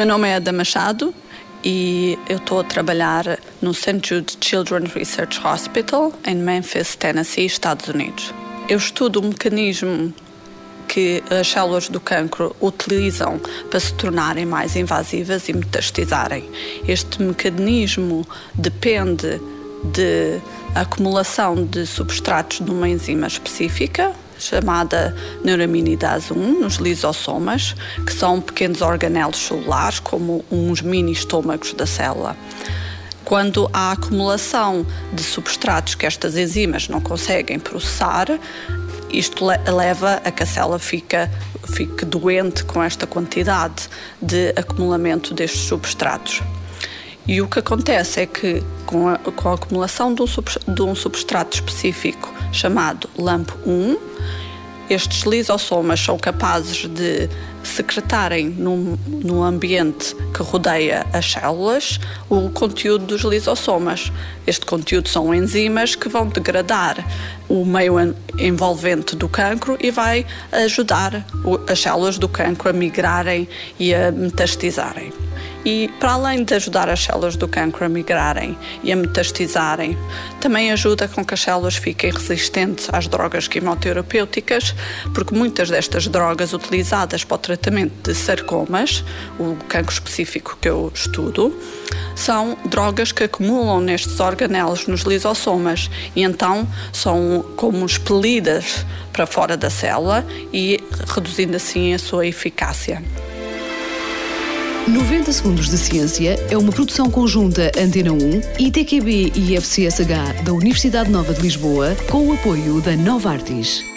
Meu nome é Ada Machado e eu estou a trabalhar no St. Jude Children's Research Hospital em Memphis, Tennessee, Estados Unidos. Eu estudo o mecanismo que as células do cancro utilizam para se tornarem mais invasivas e metastizarem. Este mecanismo depende de acumulação de substratos de uma enzima específica, chamada neuraminidase 1, nos lisossomas, que são pequenos organelos celulares, como uns mini estômagos da célula. Quando há acumulação de substratos que estas enzimas não conseguem processar, isto leva a que a célula fique doente com esta quantidade de acumulamento destes substratos. E o que acontece é que, com a acumulação de um substrato específico chamado LAMP1, estes lisossomas são capazes de secretarem no ambiente que rodeia as células o conteúdo dos lisossomas. Este conteúdo são enzimas que vão degradar o meio envolvente do cancro e vai ajudar as células do cancro a migrarem e a metastizarem. E, para além de ajudar as células do cancro a migrarem e a metastizarem, também ajuda com que as células fiquem resistentes às drogas quimioterapêuticas, porque muitas destas drogas utilizadas para o tratamento de sarcomas, o cancro específico que eu estudo, são drogas que acumulam nestes organelos nos lisossomas e então são como expelidas para fora da célula e reduzindo assim a sua eficácia. 90 Segundos de Ciência é uma produção conjunta Antena 1, ITQB e FCSH da Universidade Nova de Lisboa, com o apoio da Novartis.